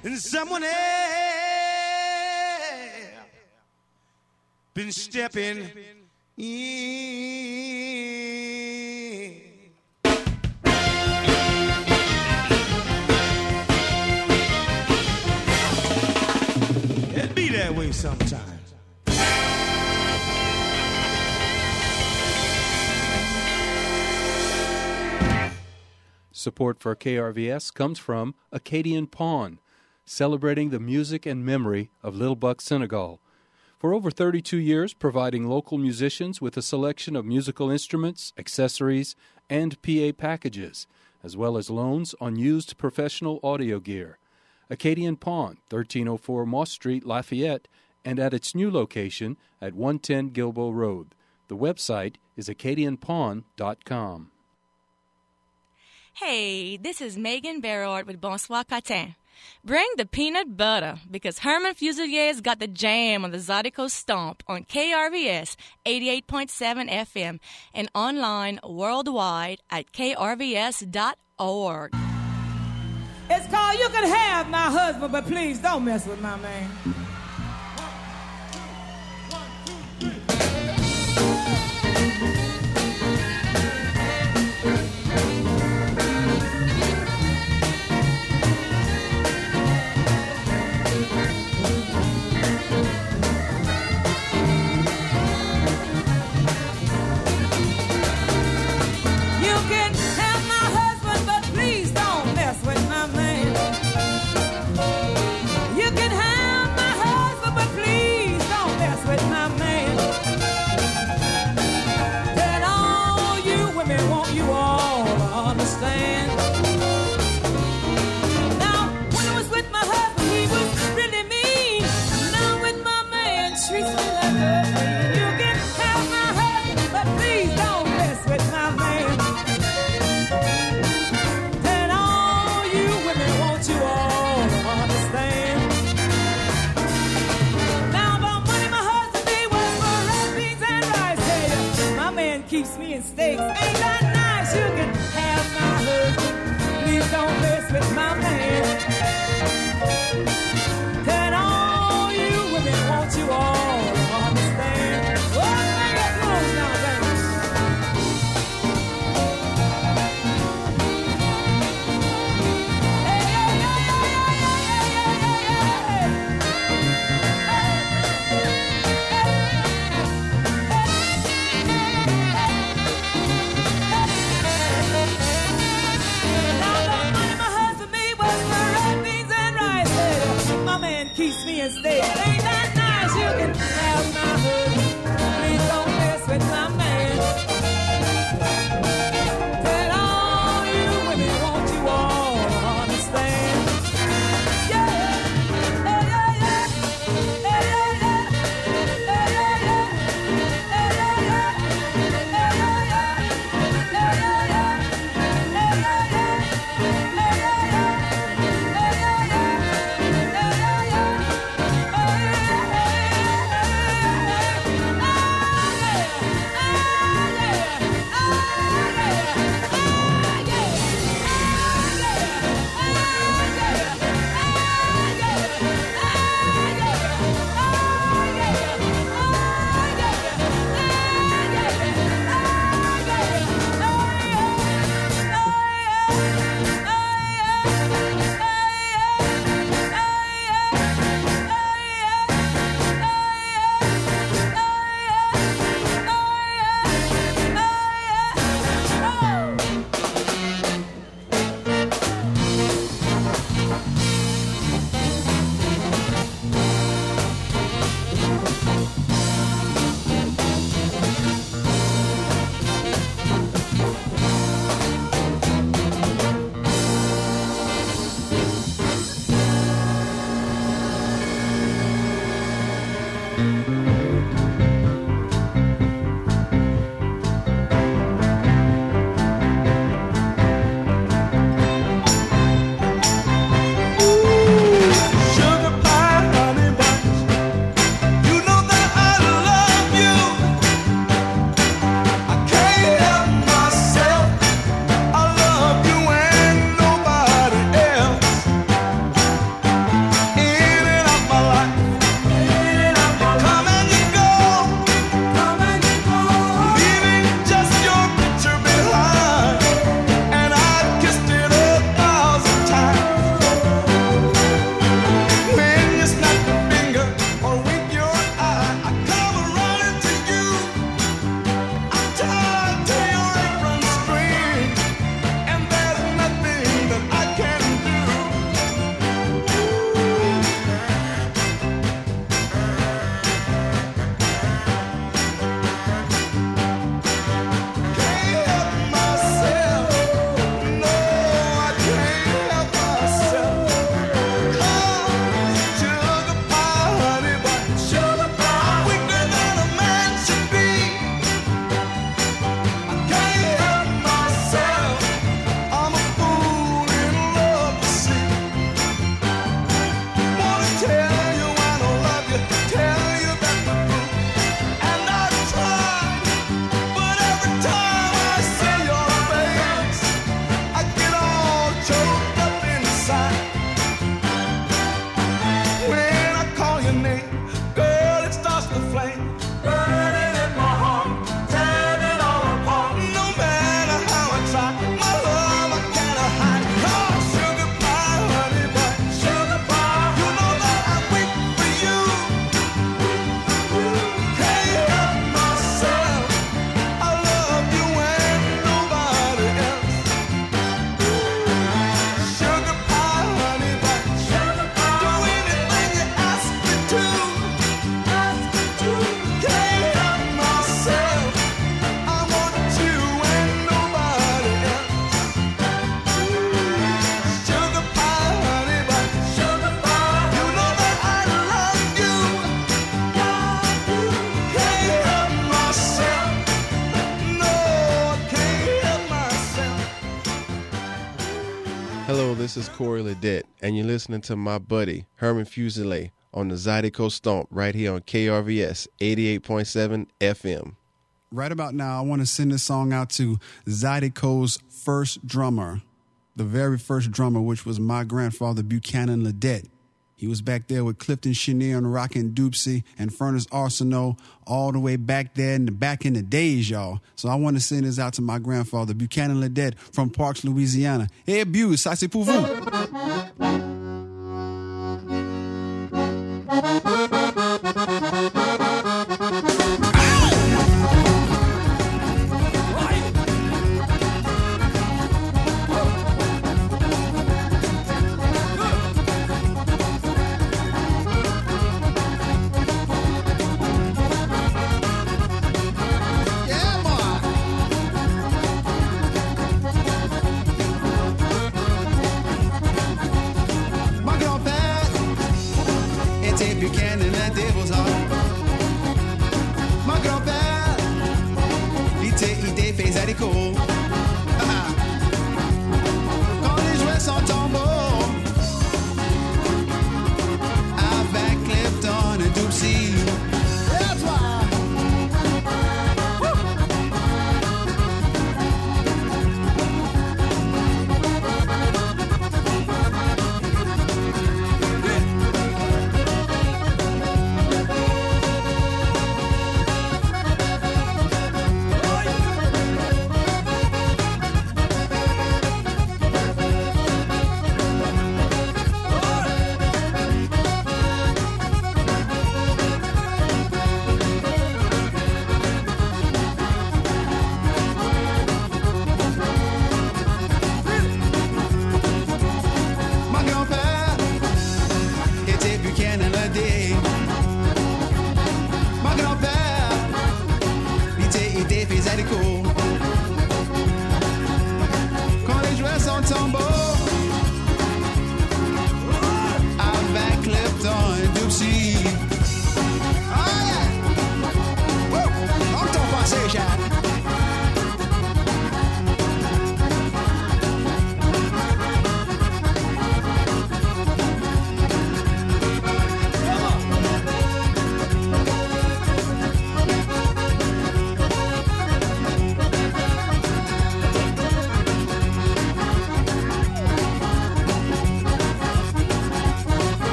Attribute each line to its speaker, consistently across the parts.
Speaker 1: and someone else been stepping in. It be that way sometimes.
Speaker 2: Support for KRVS comes from Acadian Pawn, celebrating the music and memory of Little Buck Senegal. For over 32 years, providing local musicians with a selection of musical instruments, accessories, and PA packages, as well as loans on used professional audio gear. Acadian Pawn, 1304 Moss Street, Lafayette, and at its new location at 110 Gilboa Road. The website is acadianpawn.com.
Speaker 3: Hey, this is Megan Berard with Bonsoir Catin. Bring the peanut butter because Herman Fusilier's got the jam on the Zydeco Stomp on KRVS 88.7 FM and online worldwide at krvs.org.
Speaker 4: It's called You Can Have My Husband, but please don't mess with my man. Steaks. Ain't that nice? You can have my husband. Please don't mess with my man. Can all you women want you all to understand? Oh, make it close now, baby. Hey, hey, hey, keeps me in state. Ain't that nice? You can have my husband. Please don't mess with my man. That all you women want you all to understand. Yeah, yeah, yeah, yeah, yeah, yeah, yeah,
Speaker 5: Corey Ledet, and you're listening to my buddy Herman Fuselier on the Zydeco Stomp right here on KRVS 88.7 FM.
Speaker 6: Right about now, I want to send this song out to Zydeco's first drummer, the very first drummer, which was my grandfather, Buchanan Ledet. He was back there with Clifton Chenier and Rockin' Doopsie and Furnace Arsenault all the way back there back in the days, y'all. So I want to send this out to my grandfather, Buchanan Ledet from Parks, Louisiana. Hey, Bu, ça c'est pour vous.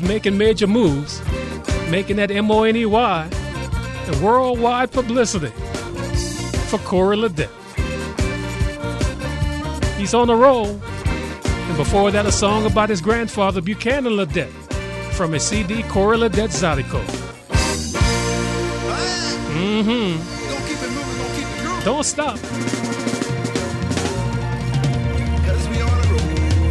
Speaker 7: making major moves, making that MONEY, and worldwide publicity for Corey Ledet. He's on a roll. And before that, a song about his grandfather, Buchanan Ledet, from his CD, Corey Ledet Zydeco. Mm-hmm.
Speaker 6: Don't keep it moving, don't keep it grooving.
Speaker 7: Don't stop.
Speaker 6: 'Cause we on a roll.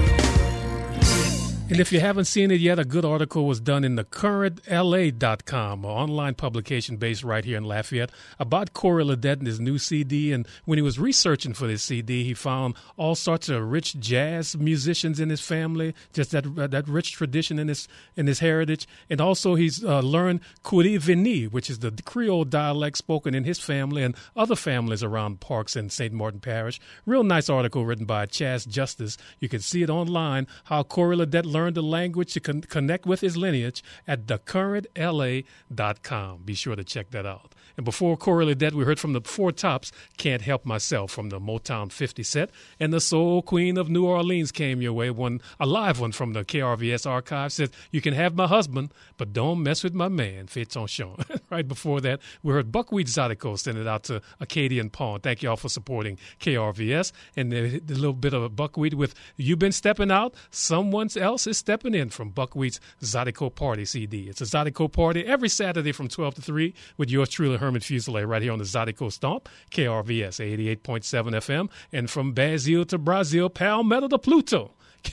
Speaker 7: And if you haven't seen it yet, a good article was done in the CurrentLA.com, an online publication based right here in Lafayette, about Corey Ledet and his new CD. And when he was researching for this CD, he found all sorts of rich jazz musicians in his family, just that rich tradition in his heritage. And also he's learned Kouri Vini, which is the Creole dialect spoken in his family and other families around Parks and St. Martin Parish. Real nice article written by Chaz Justice. You can see it online, how Corey Ledet learned the language to connect with his lineage at thecurrentla.com. Be sure to check that out. And before Corey Ledet, we heard from the Four Tops, Can't Help Myself, from the Motown 50 set. And the Soul Queen of New Orleans came your way, a live one from the KRVS archive, says, you can have my husband, but don't mess with my man, Fitz on Sean. Right before that, we heard Buckwheat Zydeco send it out to Acadian Pawn. Thank you all for supporting KRVS. And the little bit of a Buckwheat with You Been Stepping Out, Someone Else Is Stepping In, from Buckwheat's Zydeco Party CD. It's a Zydeco Party every Saturday from 12 to 3 with yours truly, Herman Fuselier, right here on the Zydeco Stomp, KRVS 88.7 FM, and from Brazil to Brazil, Palmetto to Pluto,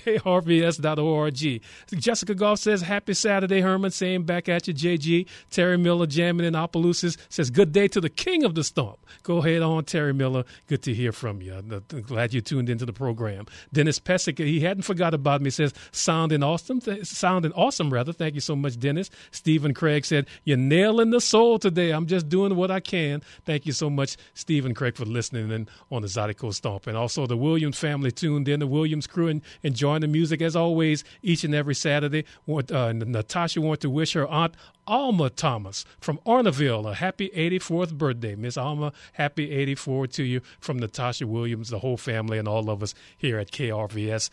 Speaker 7: KRVS.org. Jessica Goff says, happy Saturday, Herman. Same back at you, JG. Terry Miller jamming in Opelousas says, good day to the king of the stomp. Go ahead on, Terry Miller. Good to hear from you. I'm glad you tuned into the program. Dennis Pesic, he hadn't forgot about me, says, sounding awesome. Thank you so much, Dennis. Stephen Craig said, you're nailing the soul today. I'm just doing what I can. Thank you so much, Stephen Craig, for listening in on the Zydeco Stomp. And also the Williams family tuned in, the Williams crew, and enjoying the music as always each and every Saturday. Natasha wanted to wish her aunt Alma Thomas from Arnaville a happy 84th birthday. Miss Alma, happy 84 to you from Natasha Williams, the whole family, and all of us here at KRVS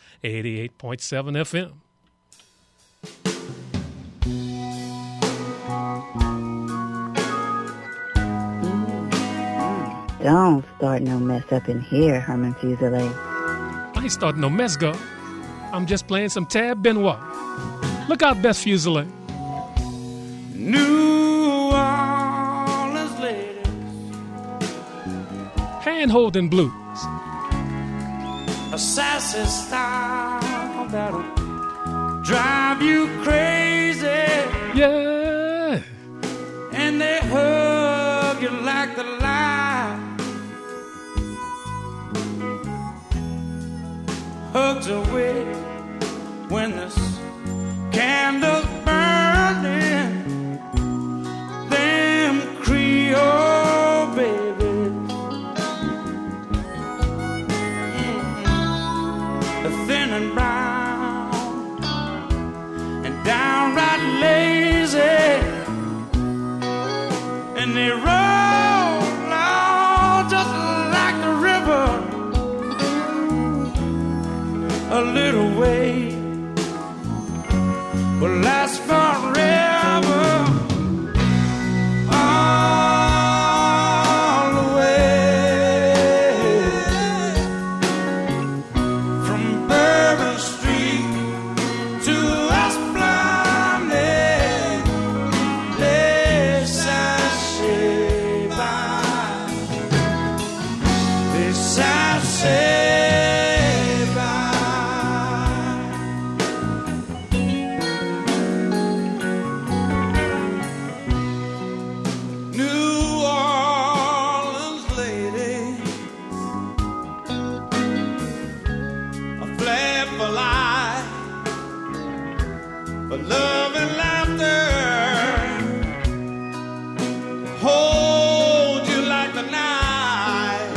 Speaker 7: 88.7 FM.
Speaker 8: Don't start no mess up in here, Herman Fuselier.
Speaker 7: I ain't starting no mess, girl. I'm just playing some Tab Benoit. Look out, Beth Fuselier.
Speaker 1: New Orleans ladies,
Speaker 7: Hand-holding blues.
Speaker 1: a sassy style that'll drive you crazy.
Speaker 7: Yeah.
Speaker 1: And they hug you like the light. Hugs away when the candle's burning. Them Creole babies, they're thin and brown and downright lazy, and they roll on just like the river. A little way will last forever. All the way from Bourbon Street to Esplanade, les sachets by, les sachets by. New Orleans lady, a flare for life, for love and laughter, hold you like the night,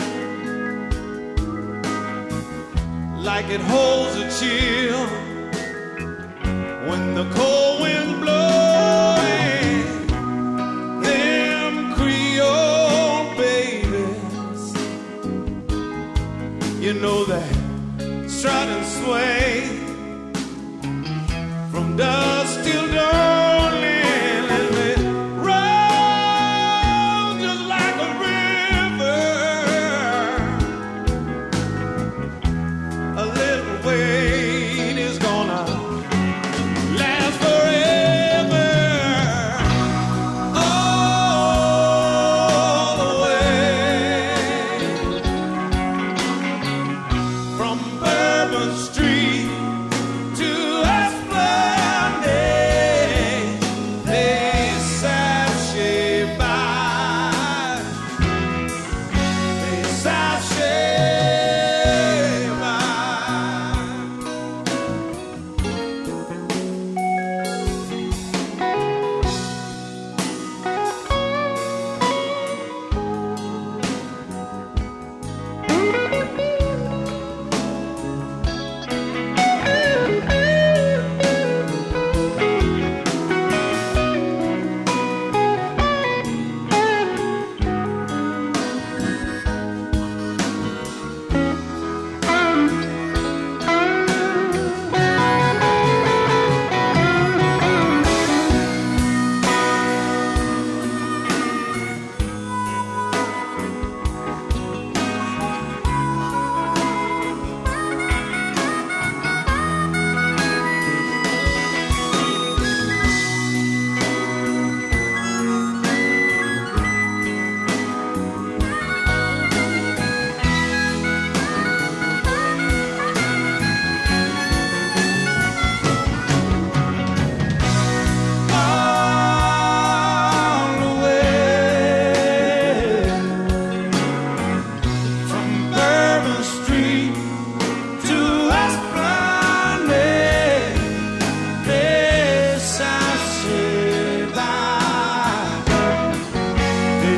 Speaker 1: like it holds a chill when the cold wind's blowing. Them Creole babies, you know that strut and sway from dusk till dawn, let me roll just like a river. A little wait is gonna last forever. All the way from Bourbon Street to Esplanade, they sashay by, they sashay by. All the way from Bourbon Street to Esplanade, they sashay by, they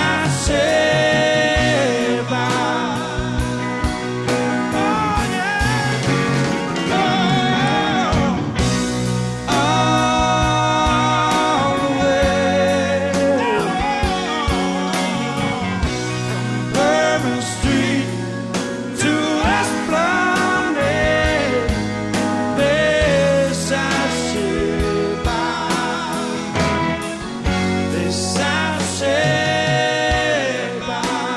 Speaker 1: sashay by. Oh yeah, oh. All the way Bourbon Street to Esplanade, they sashay by, they sashay by.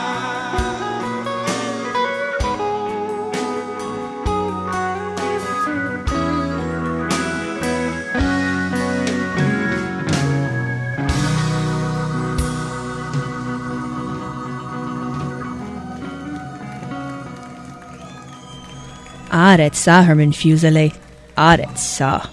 Speaker 9: Aretsa, Herman Fuseli. Aretsa.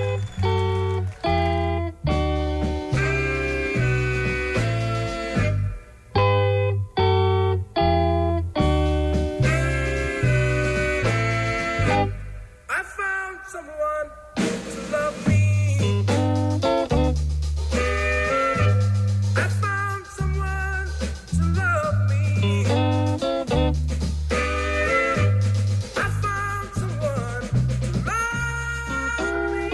Speaker 1: I found someone to love me. I found someone to love me. I found someone to love me.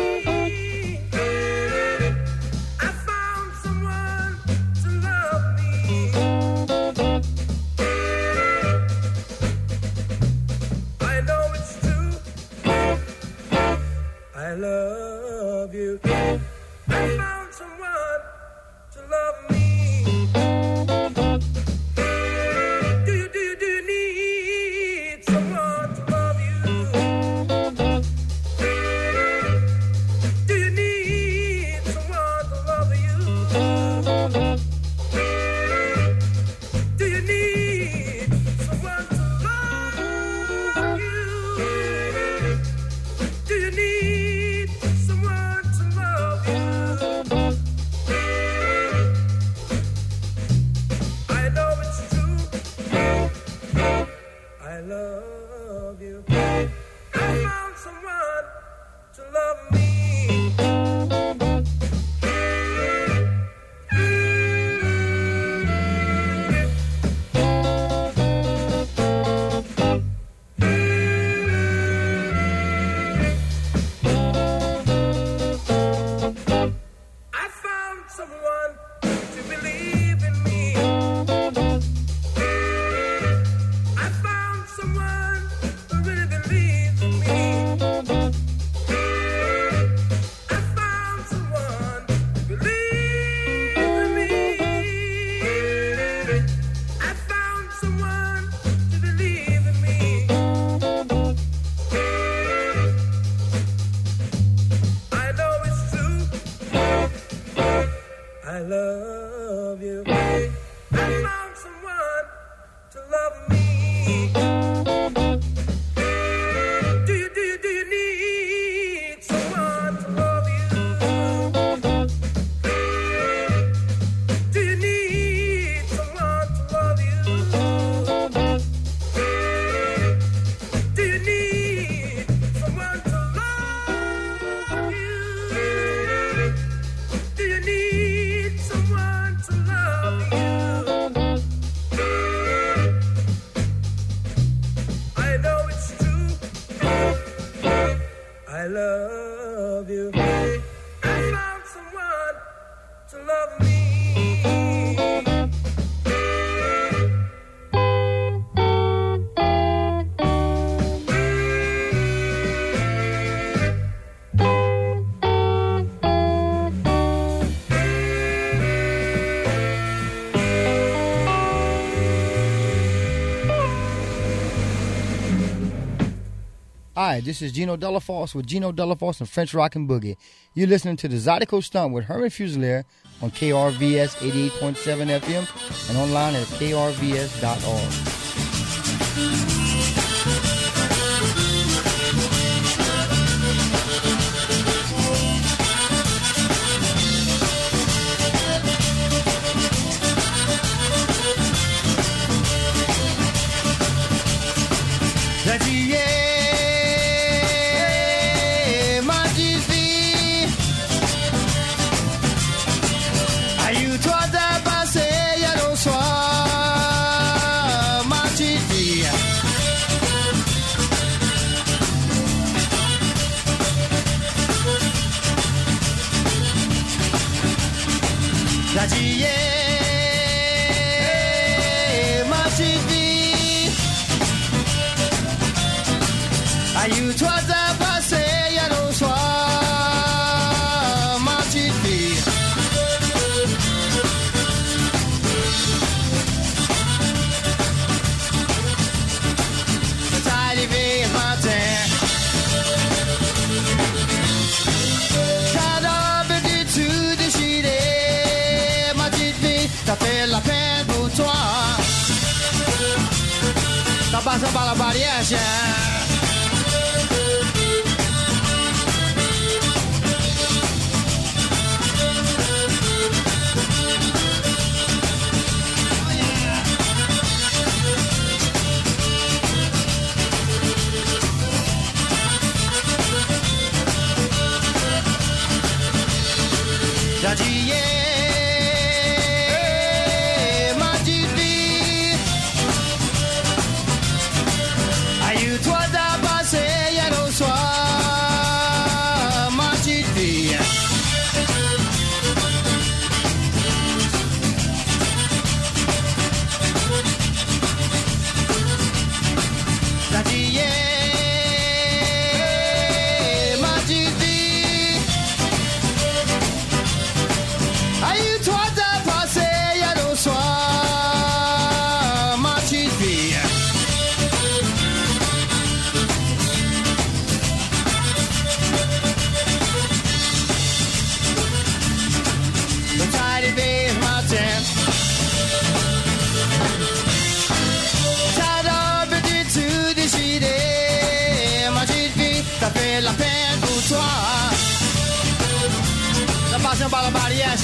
Speaker 10: Hi, this is Gino Delafosse with Gino Delafosse and French Rockin' Boogie. You're listening to the Zydeco Stomp with Herman Fusilier on KRVS 88.7 FM and online at krvs.org. Passant par la barrière, par la barrière.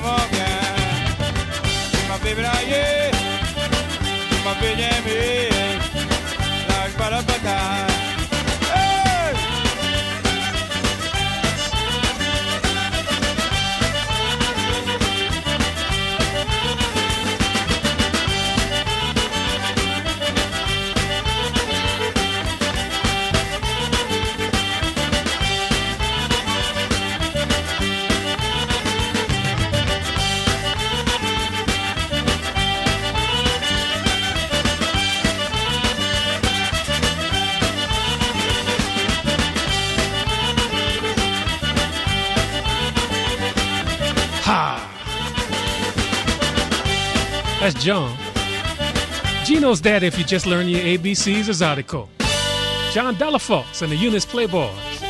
Speaker 1: come again. My baby, now, yeah. My baby, yeah. Like, ba-da-ba-da.
Speaker 7: That's John. Gino's daddy if you just learn your ABCs of Zydeco. John Delafosse and the Eunice Playboys.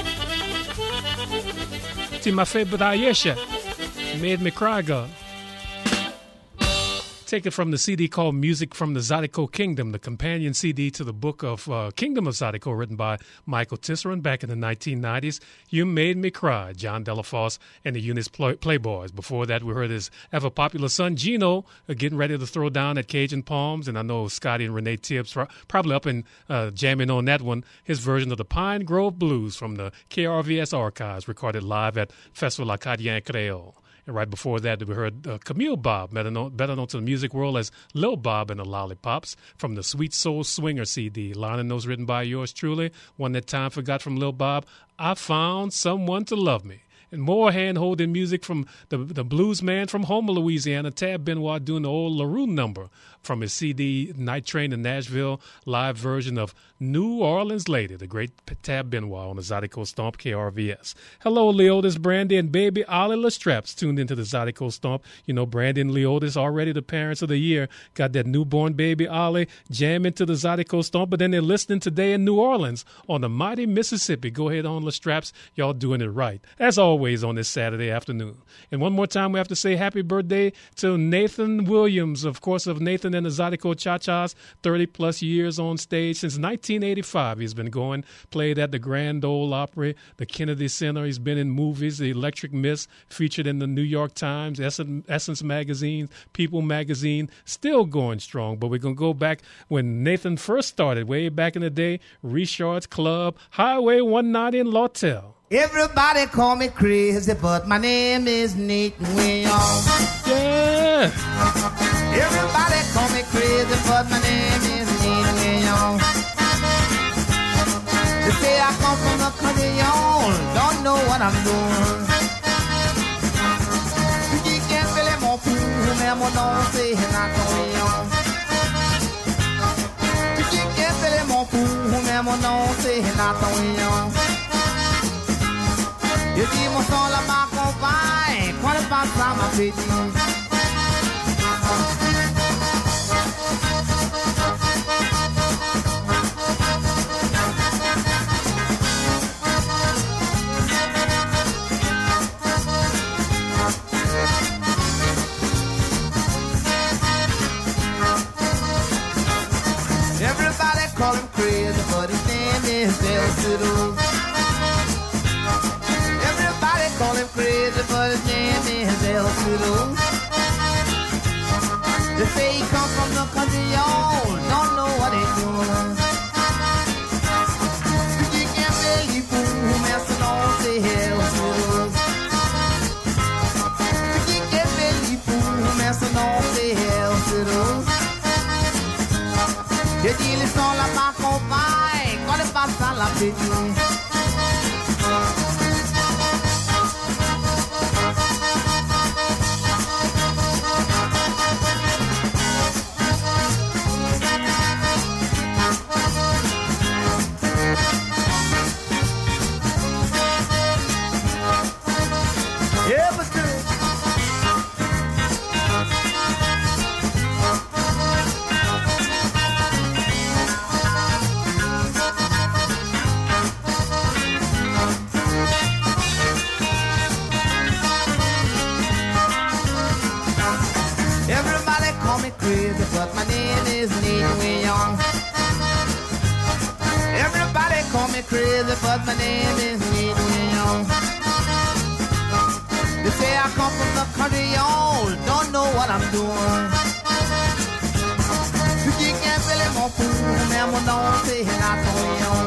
Speaker 7: See my favorite Ayesha. Made me cry, God. Take it from the CD called Music from the Zydeco Kingdom, the companion CD to the book of Kingdom of Zydeco, written by Michael Tisserand back in the 1990s. You Made Me Cry, John Delafosse and the Eunice Playboys. Before that, we heard his ever-popular son, Gino, getting ready to throw down at Cajun Palms. And I know Scotty and Renee Tibbs probably up and jamming on that one, his version of the Pine Grove Blues from the KRVS archives, recorded live at Festival Acadien Creole. And right before that, we heard Camille Bob, better known to the music world as Lil Bob and the Lollipops, from the Sweet Soul Swinger CD. Liner notes written by yours truly. One that time forgot from Lil Bob. I found someone to love me. And more hand-holding music from the blues man from Homer, Louisiana, Tab Benoit, doing the old LaRue number from his CD Night Train to Nashville, live version of New Orleans Lady, the great Tab Benoit on the Zydeco Stomp KRVS. Hello, Leotis Brandy and baby Ollie Lestraps tuned into the Zydeco Stomp. You know, Brandy and Leotis, already the parents of the year, got that newborn baby Ollie jamming to the Zydeco Stomp, but then they're listening today in New Orleans on the mighty Mississippi. Go ahead on, Lestraps. Y'all doing it right, as always on this Saturday afternoon. And one more time, we have to say happy birthday to Nathan Williams, of course, of Nathan and the Zydeco Cha-Chas, 30-plus years on stage. Since 1985, he's been going, played at the Grand Ole Opry, the Kennedy Center. He's been in movies, The Electric Mist, featured in the New York Times, Essence Magazine, People Magazine, still going strong. But we're going to go back when Nathan first started, way back in the day, Richard's Club, Highway 190 in Lawtell.
Speaker 11: Everybody call me crazy, but my name is Nathan Williams.
Speaker 7: Yeah.
Speaker 11: Everybody call me crazy, but my name is Nathan Williams. They say I come from the country, y'all don't know what I'm doing. You can't feel it more fool, whomever don't say it's not going. You can't feel it more fool, whomever don't say it's not going. Je dis mon sang la ma compagne, quand elle passe à ma petite. Everybody call him crazy, but his name is El Cid. Call him crazy, but his name is El Cid. They say he come from the country, y'all don't know what he's doing. You can't believe who messing on, say El Cid. You can't believe who messing on, say El Cid. Je dis les sons là ma compagne, quand elle passe à la petite. But my name is Nathan Williams. Everybody call me crazy, but my name is Nathan Williams. They say I come from the country, y'all don't know what I'm doing. You can't really more fool, man, when don't say not on you.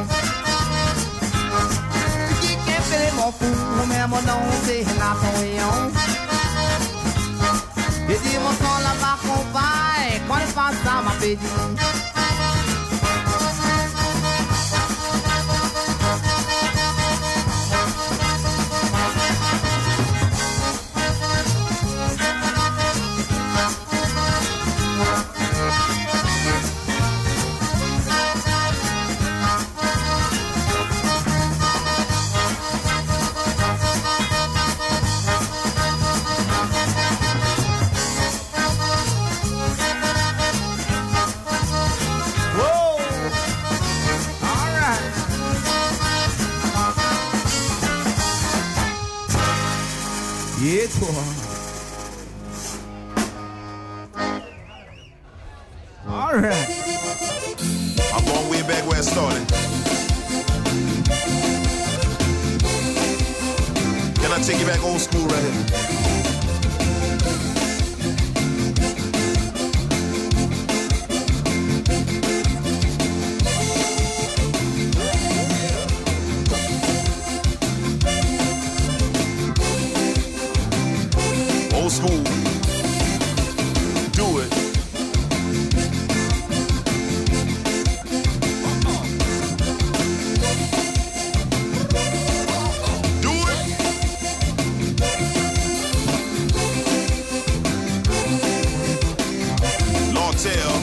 Speaker 11: You can't really more fool, man, when don't say not on you. Et dis mon sang la ma compagne, quand il passe ça m'a pédé. Yeah, boy. All right.
Speaker 12: I'm going way back where it started. Can I take you back old school right here? School. Do it. Do it. Lawtell.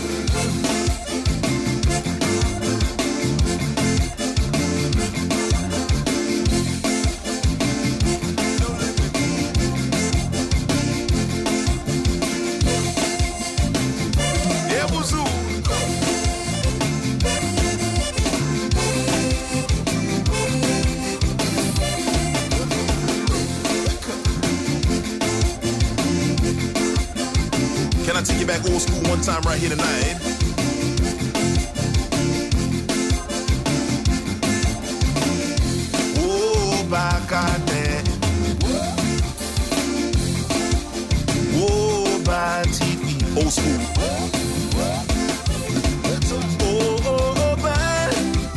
Speaker 12: Can I take you back old school one time right here tonight? Oh, Bacate. Oh, by TV. Old school. Oh, by.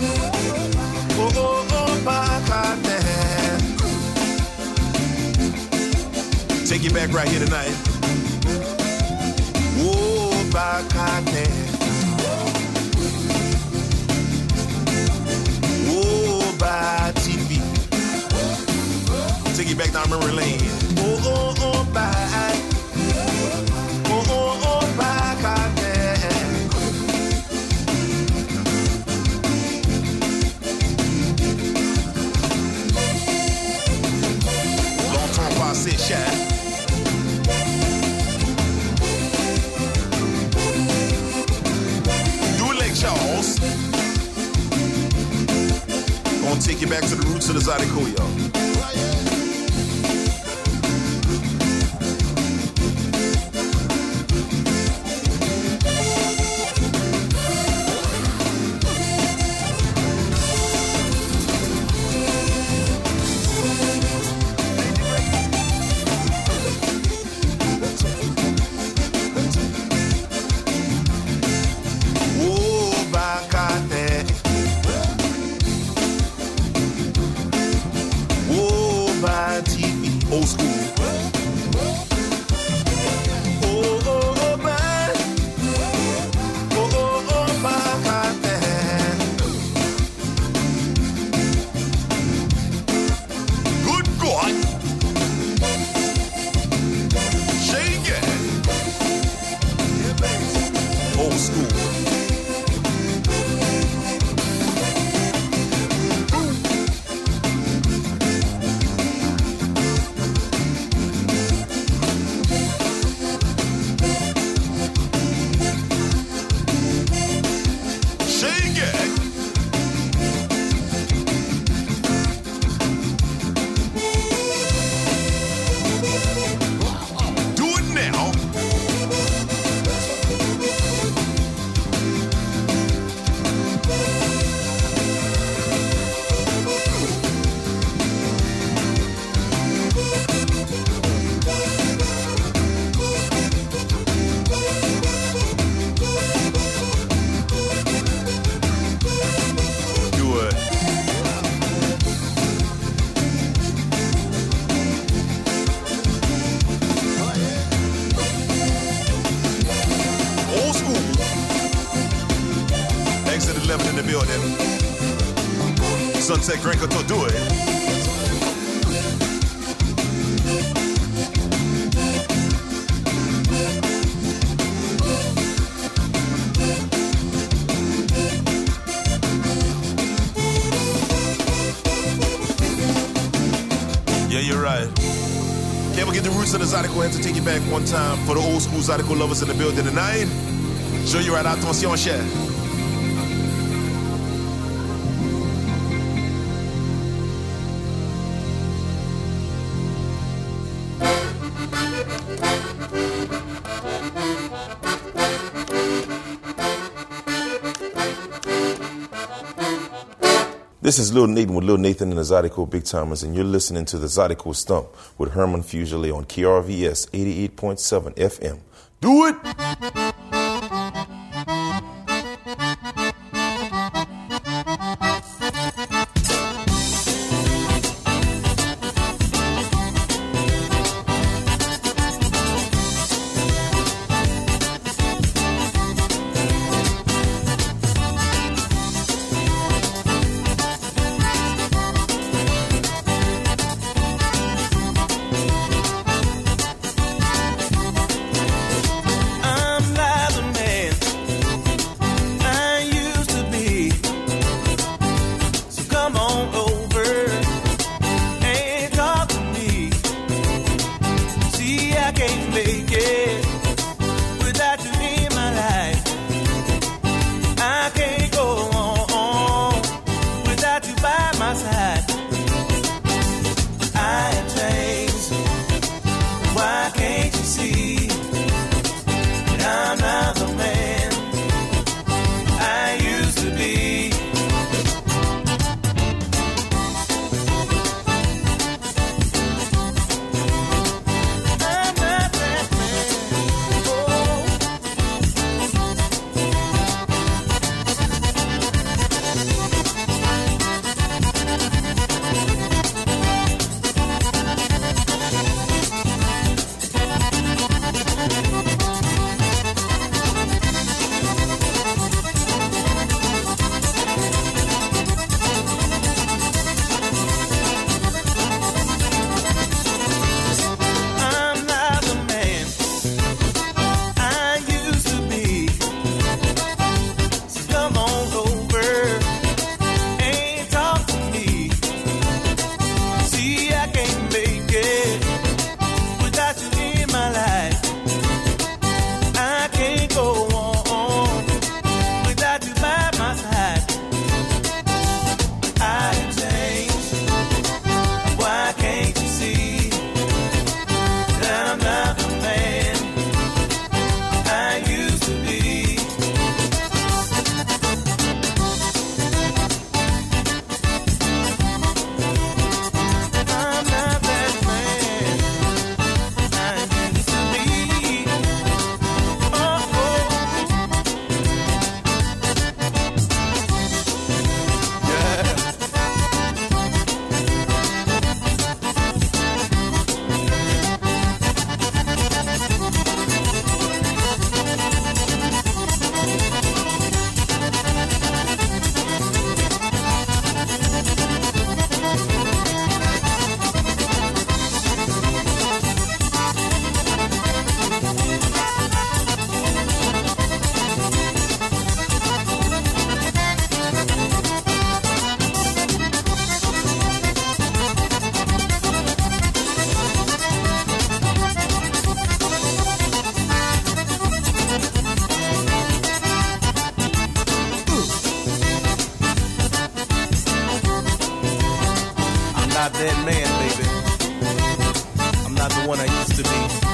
Speaker 12: Oh, Bacate. Take you back right here tonight. Oh, Bacate. Oh, by TV. Take you back down memory lane. Oh, by. Oh, Bacate. Longtemps passé, cher. Charles. Gonna take you back to the roots of the Zydeco, y'all. Oh, Sunset Grand Coteau, do it. Yeah, you're right. Can't forget the roots of the Zydeco. Have to take it back one time for the old school Zydeco lovers in the building tonight. Show you right, attention, cher. This is Lil Nathan with Lil Nathan and the Zydeco Big Timers, and you're listening to the Zydeco Stump with Herman Fusilier on KRVS 88.7 FM. Do it!
Speaker 13: that man, baby. I'm not the one I used to be.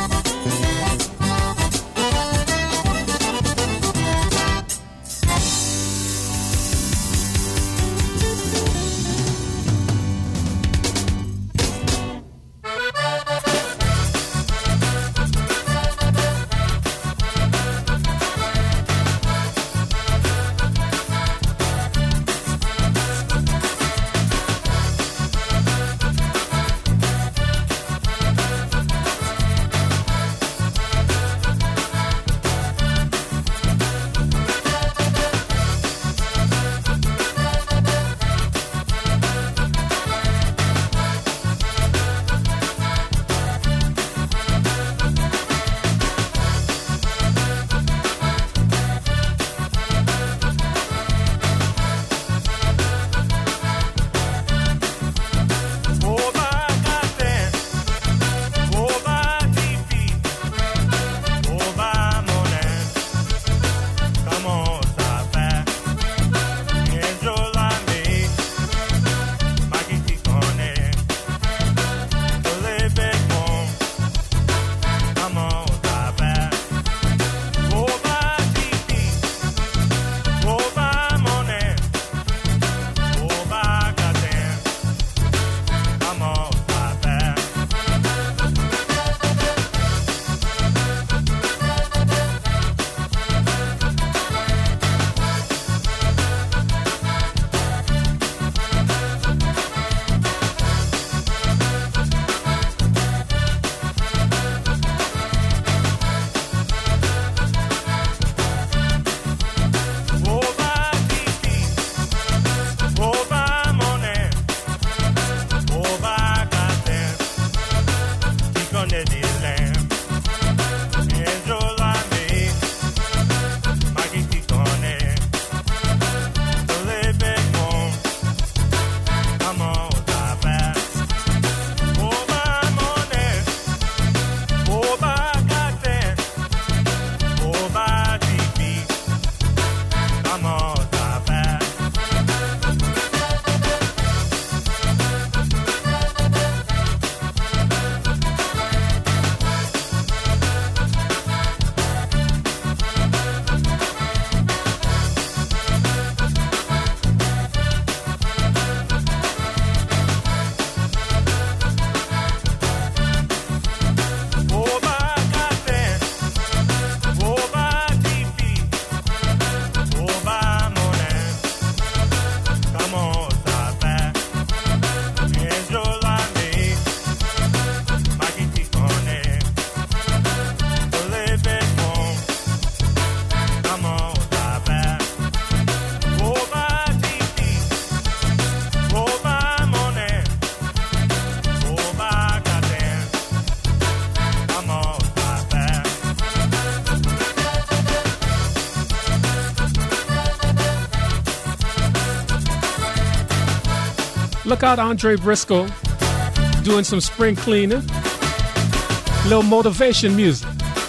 Speaker 7: Look out, Andre Briscoe, doing some spring cleaning. Little motivation music.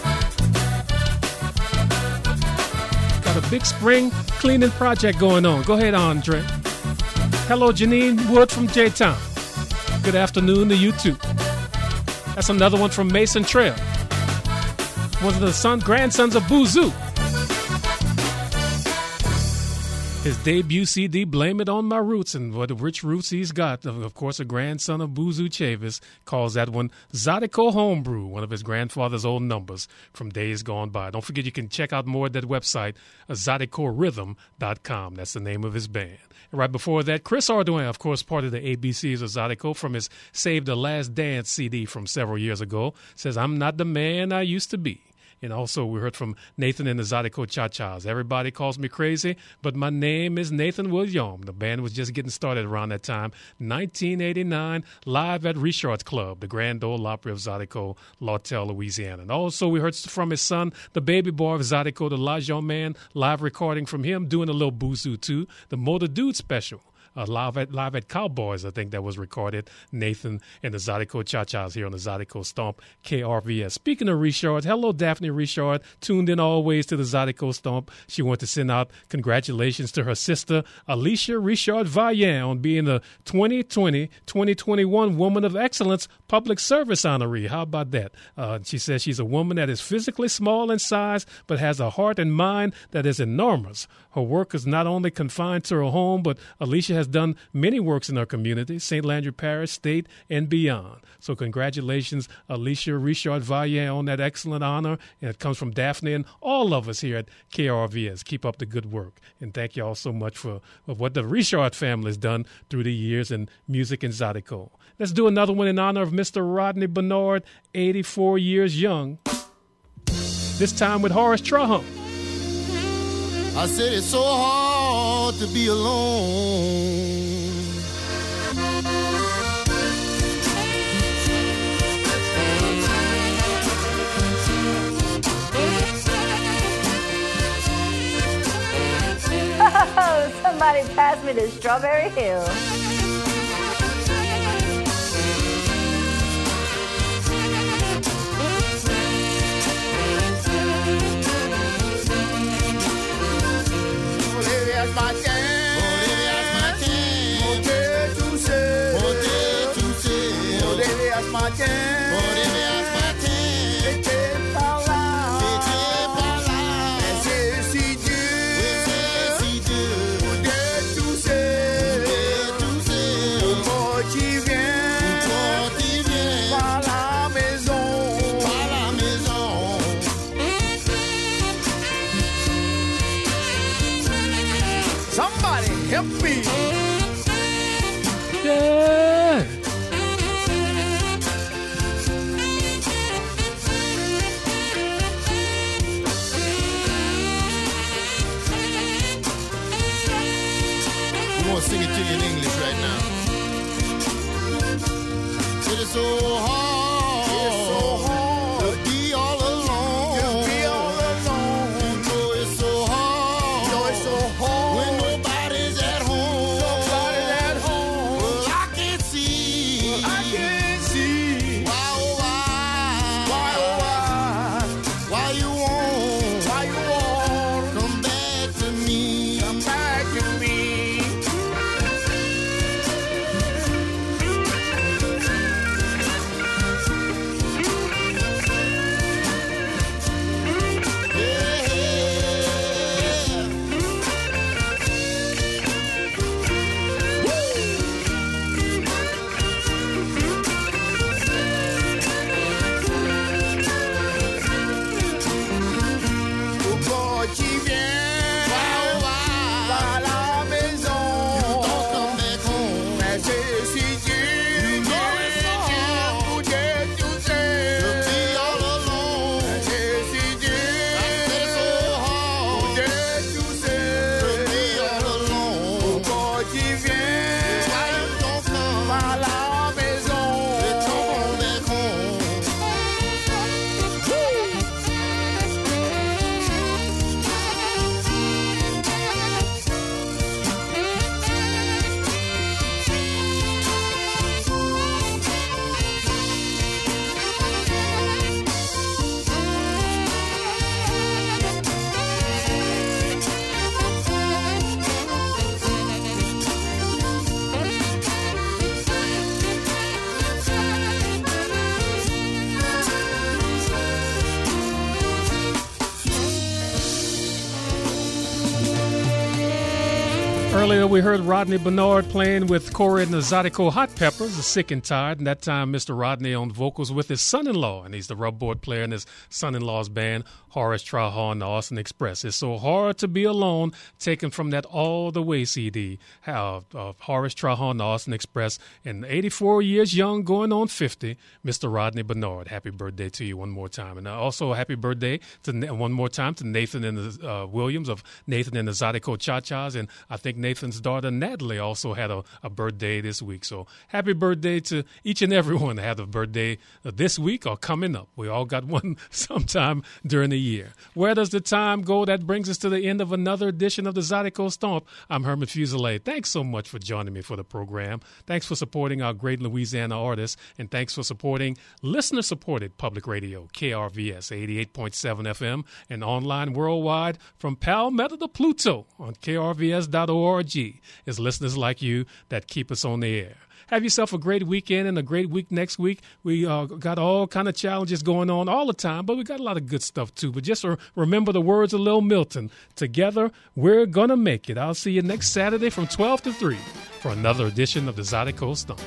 Speaker 7: Got a big spring cleaning project going on. Go ahead, Andre. Hello, Janine Wood from J-Town. Good afternoon to you, too. That's another one from Mason Trail. One of the grandsons of Boozoo. His debut CD, Blame It On My Roots, and what rich roots he's got. Of course, a grandson of Boozoo Chavis calls that one Zydeco Homebrew, one of his grandfather's old numbers from days gone by. Don't forget you can check out more at that website, ZydecoRhythm.com. That's the name of his band. And right before that, Chris Ardoin, of course, part of the ABCs of Zydeco from his Save the Last Dance CD from several years ago, says, I'm not the man I used to be. And also we heard from Nathan and the Zydeco Cha-Chas. Everybody calls me crazy, but my name is Nathan William. The band was just getting started around that time, 1989, live at Richard's Club, the Grand Ole Opry of Zydeco, Lawtell, Louisiana. And also we heard from his son, the baby boy of Zydeco, the Lajon Man, live recording from him, doing a little Boozoo too, the Motor Dude special. Live at Cowboys, I think that was recorded. Nathan and the Zydeco Cha-Chas here on the Zydeco Stomp KRVS. Speaking of Richard, hello Daphne Richard, tuned in always to the Zydeco Stomp. She wanted to send out congratulations to her sister Alicia Richard Vaillant on being the 2020-2021 Woman of Excellence Public Service honoree. How about that? She says she's a woman that is physically small in size, but has a heart and mind that is enormous. Her work is not only confined to her home, but Alicia has done many works in our community, St. Landry Parish, state, and beyond. So congratulations, Alicia Richard Vaillant, on that excellent honor. And it comes from Daphne and all of us here at KRVS. Keep up the good work. And thank you all so much for what the Richard family has done through the years in music and Zydeco. Let's do another one in honor of Mr. Rodney Bernard, 84 years young. This time with Horace Traham.
Speaker 14: I said it's so hard to be alone.
Speaker 15: Oh, somebody pass me the Strawberry Hill.
Speaker 1: Somebody help me.
Speaker 7: Yeah.
Speaker 14: We want to sing it to you in English right now. It is so hard to be all alone. You know it's so hard. When nobody's at home. Well, I can see. Why you won't come back to me.
Speaker 7: Earlier, we heard Rodney Bernard playing with Corey and the Zydeco Hot Peppers, the Sick and Tired, and that time Mr. Rodney on vocals with his son-in-law, and he's the rubboard player in his son-in-law's band, Horace Trahan, the Austin Express. It's So Hard to Be Alone, taken from that All the Way CD, Horace Trahan, the Austin Express, and 84 years young, going on 50, Mr. Rodney Bernard. Happy birthday to you one more time. And also happy birthday one more time to Nathan and the Williams of Nathan and the Zydeco Cha-Chas, and I think Nathan's daughter Natalie also had a birthday this week. So happy birthday to each and everyone that had a birthday this week or coming up. We all got one sometime during the year. Where does the time go? That brings us to the end of another edition of the Zydeco Stomp. I'm Herman Fuselier. Thanks so much for joining me for the program. Thanks for supporting our great Louisiana artists, and thanks for supporting listener-supported public radio, KRVS 88.7 FM, and online worldwide from Palmetto to Pluto on krvs.org. It's listeners like you that keep us on the air. Have yourself a great weekend and a great week next week. We got all kind of challenges going on all the time, but we got a lot of good stuff too. But just remember the words of Lil Milton. Together, we're going to make it. I'll see you next Saturday from 12 to 3 for another edition of the Zydeco Stomp.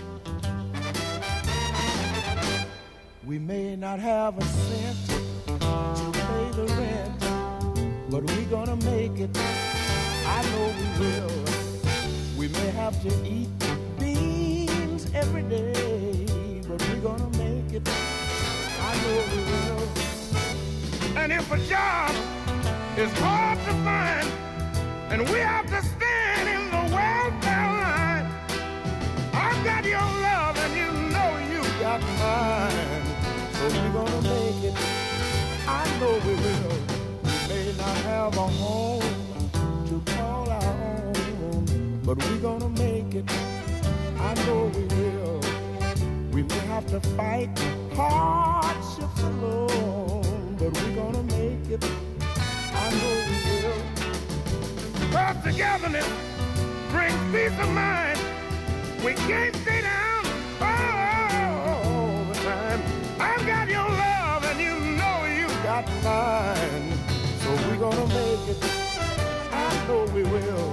Speaker 14: We may not have a cent to pay the rent, but we're gonna make it. I know we will. We may have to eat beans every day, but we're gonna make it. I know we will.
Speaker 1: And if a job is hard to find, and we have to stand in the welfare line, I've got your love and you know you got mine.
Speaker 14: So we're gonna make it. I know we will. We may not have a home to call our own, but we're gonna make it. I know we will. We may have to fight hardships alone, but we're gonna make it. I know we will.
Speaker 1: Our togetherness brings peace of mind. We can't stay down all the time. I've got your love and you know you got
Speaker 14: mine. So we're gonna make it. I know we will.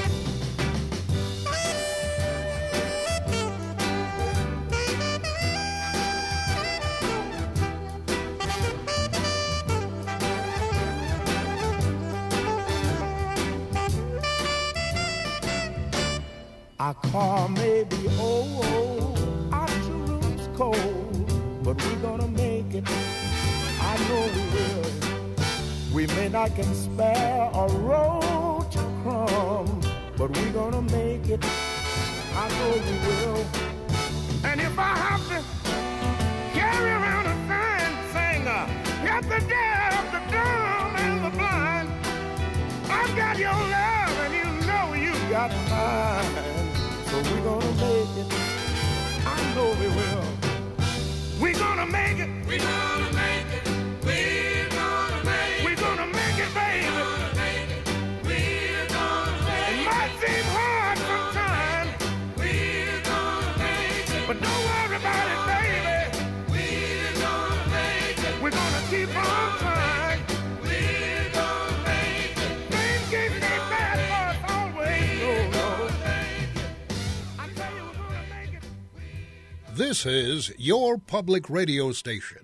Speaker 14: Our car may be old, our two rooms cold, but we're gonna make it. I know we will. We may not can spare a road to crumb, but we're gonna make it. I know we will.
Speaker 1: And if I have to carry around a sign saying, help the deaf, the dumb, and the blind, I've got your love and you know you got mine.
Speaker 14: So we're gonna make it. I know we will.
Speaker 1: We're gonna make it. We're gonna make it. We're gonna make it. We're gonna make it, baby. We're gonna make it. We're gonna make it. It might seem hard sometimes. We're gonna make it. But don't worry about it, baby. We're gonna make it. We're gonna keep on trying. We're gonna make it. Things can't stay bad for us always. No. I tell you, we're gonna make it.
Speaker 16: This is your public radio station,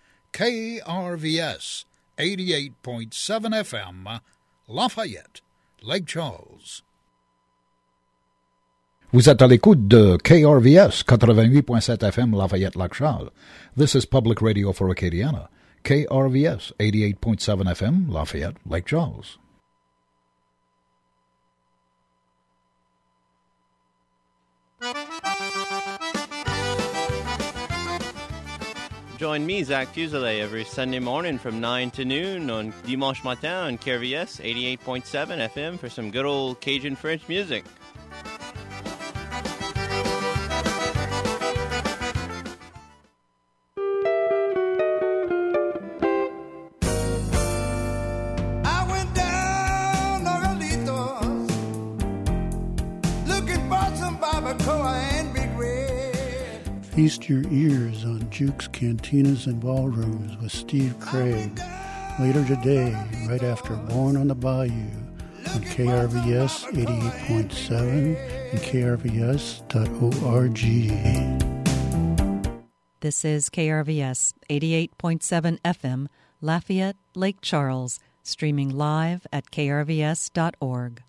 Speaker 16: KRVS 88.7 FM, Lafayette, Lake Charles.
Speaker 17: Vous êtes à l'écoute de KRVS 88.7 FM, Lafayette, Lake Charles. This is public radio for Acadiana, KRVS 88.7 FM, Lafayette, Lake Charles.
Speaker 18: Join me, Zach Fuselier, every Sunday morning from 9 to noon on Dimanche Matin on KRVS 88.7 FM for some good old Cajun French music.
Speaker 14: I went down Nogalitos looking for some barbacoa and big red.
Speaker 19: Feast your ears on Jukes, Cantinas, and Ballrooms with Steve Craig later today, right after Born on the Bayou on KRVS 88.7 and KRVS.org.
Speaker 20: This is KRVS 88.7 FM, Lafayette, Lake Charles, streaming live at krvs.org.